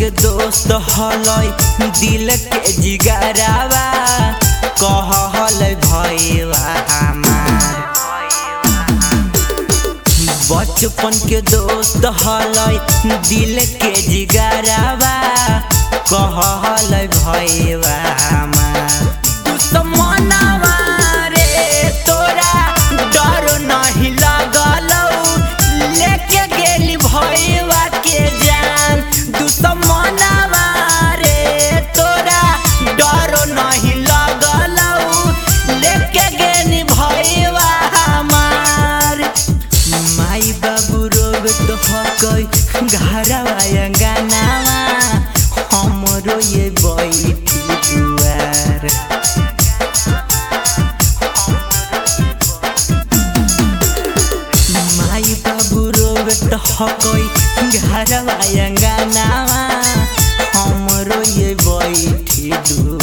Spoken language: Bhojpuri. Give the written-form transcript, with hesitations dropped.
के दोस्त हलई दिल के जिगरावा कहल भईवा हमार। बचपन के दोस्त हलई दिल के जिगरावा कहल भईवा हमार। दुश्मनवा रे तोरा डर नहीं लगलौ लेके गेली भईवा के जान। दुश्मनवा रे तोरा डर नहीं लगलौ लेके गेली भईवा हमार। माई बाबू रोग तो हकई घरवा अंगनावा हमरो ये बैठी दुआर। माई बाबू रोग तो हकई घरवा अंगनावा हमरो ये बैठी दुआर।